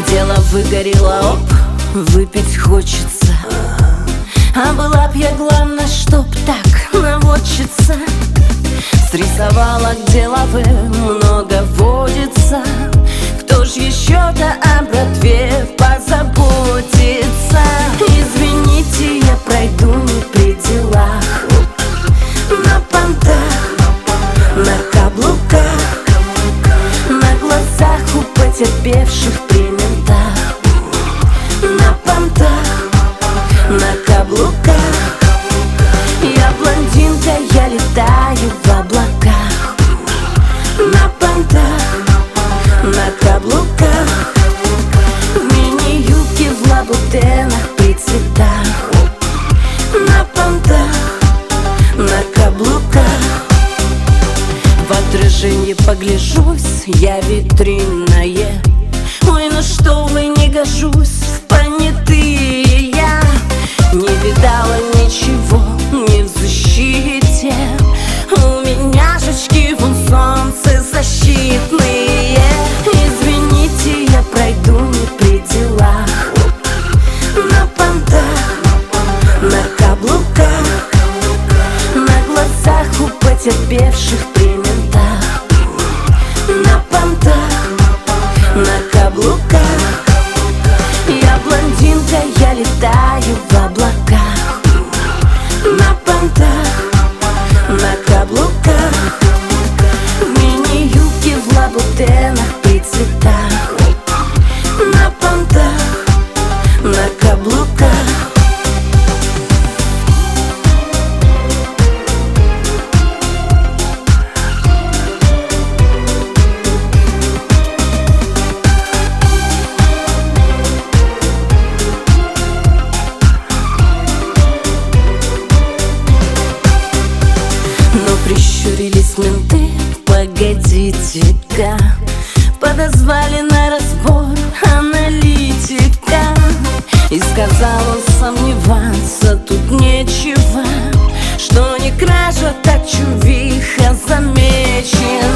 Дело выгорело, оп, выпить хочется. А была б я, главное, чтоб так наводчица. Срисовала, где лавы много водится. Кто ж еще-то о братве позаботится? Извините, я пройду не при делах, на понтах, на каблуках, на глазах у потерпевших при ментах. На понтах, на каблуках. Я блондинка, я летаю в облаках. На понтах, на каблуках, в мини-юбке, в лабутенах при цветах. На понтах, на каблуках. В отражении погляжусь, я витринная. Ой, ну что вы, не гожусь в понятые я. Не видала ничего, не в защите. У меня жучки, вон солнцезащитные. Извините, я пройду не при делах. На понтах, на каблуках, на глазах у потерпевших при ментах. На понтах, на каблуках. Я блондинка, я летаю в облаках. На понтах, на каблуках, в мини-юбке, в лабутенах при цветах. На понтах, на каблуках. Прищурились менты, погодите-ка. Подозвали на разбор аналитика. И сказал он, сомневаться тут нечего, что не кража, так чувиха замечена.